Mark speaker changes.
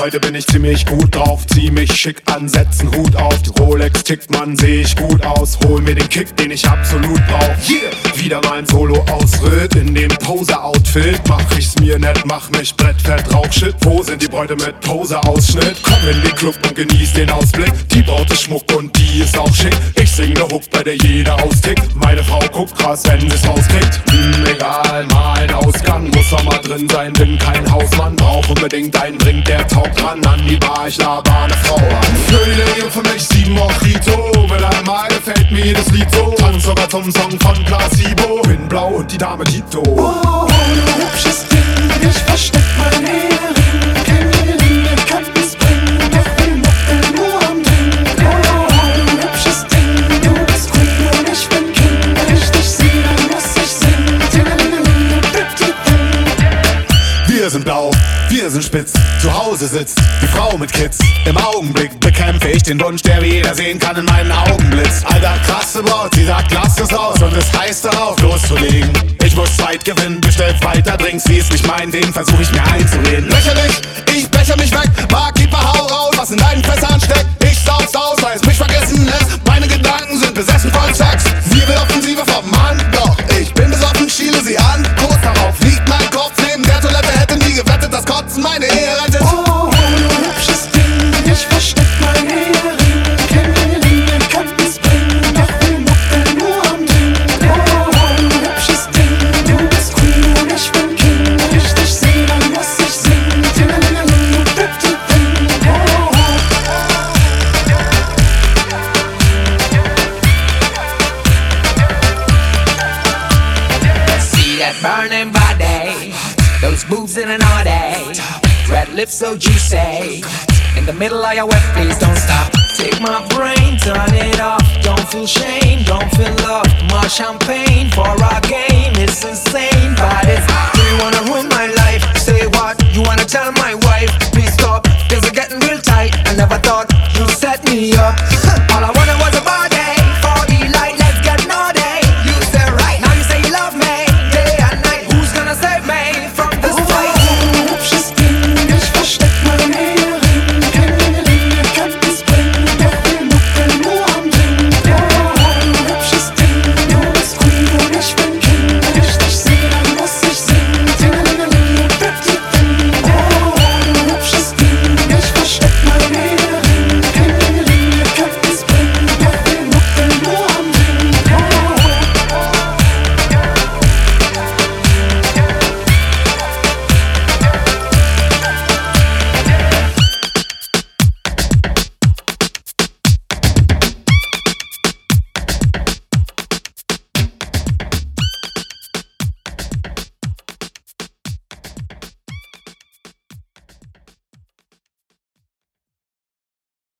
Speaker 1: Heute bin ich ziemlich gut drauf, zieh mich schick an, setz 'n Hut auf. Die Rolex tickt, Mann, seh ich gut aus. Hol mir den Kick, den ich absolut brauch. Yeah! Wieder mein Solo-Ausritt in dem Poser-Outfit. Mach ich's mir nett, mach mich brettfett, Rauchshit. Wo sind die Bräute mit Poser-Ausschnitt? Komm in den Club und genieß den Ausblick. Die Braut ist Schmuck und die ist auch schick. Ich sing ne Hook, bei der jeder austickt. Meine Frau guckt krass, wenn sie's rauskriegt. Egal, mal ein Ausgang, muss doch mal drin sein. Bin kein Hausmann, brauch unbedingt einen Drink, der taugt ran. An die Bar, ich laber ne Frau an. Für die Länge für mich 7 Mojito. Mit einmal gefällt mir jedes Lied so. Tanz sogar zum Song von Placebo. Bin blau und die Dame Tito.
Speaker 2: Oh, du hübsches Ding, ich versteck mein Ehering. Keine Linie kann's bringen, doch wir mucken nur am Ding. Oh, du hübsches Ding, du bist Queen und ich bin King. Wenn ich dich seh, dann muss ich singen.
Speaker 1: Wir sind blau, wir sind spitz, zu Hause sitzt die Frau mit Kids. Im Augenblick bekämpfe ich den Wunsch, der wie jeder sehen kann in meinen Augenblitz. Alter, krasse Braut, sie sagt, lass es aus und es heißt darauf loszulegen. Ich muss Zeit gewinnen, bestellt weiter Drinks, sie ist nicht mein Ding, versuch ich mir einzureden. Lächerlich, ich becher mich weg, Barkeeper, hau raus, was in deinen Fässern steckt. Ich sauf's aus, weil es mich vergessen lässt, meine Gedanken sind besessen von Sex. Sie will Offensive vom Mann, doch ich bin besoffen, schiele sie an. Kurz darauf liegt mein Kopf neben der Toilette, hätte nie gewettet, dass Kotzen meine Ehe rettet.
Speaker 2: Oh, du hübsches Ding, ich versteck mein Ehering. Keine Linie kann's bringen, doch wir mucken nur am Ding. Oh, du hübsches Ding, du bist Queen und ich bin King. Wenn ich dich seh, dann muss ich singen.
Speaker 3: See that burning body, those boobs in an all day. Red lips so juicy, in the middle of your wet, please don't stop. Take my brain, turn it off. Don't feel shame, don't feel love. More champagne for our game, it's insane. But it's, do you wanna ruin my life? Say what? You wanna tell my wife? Please stop, things are getting real tight. I never thought you'd set me up. All I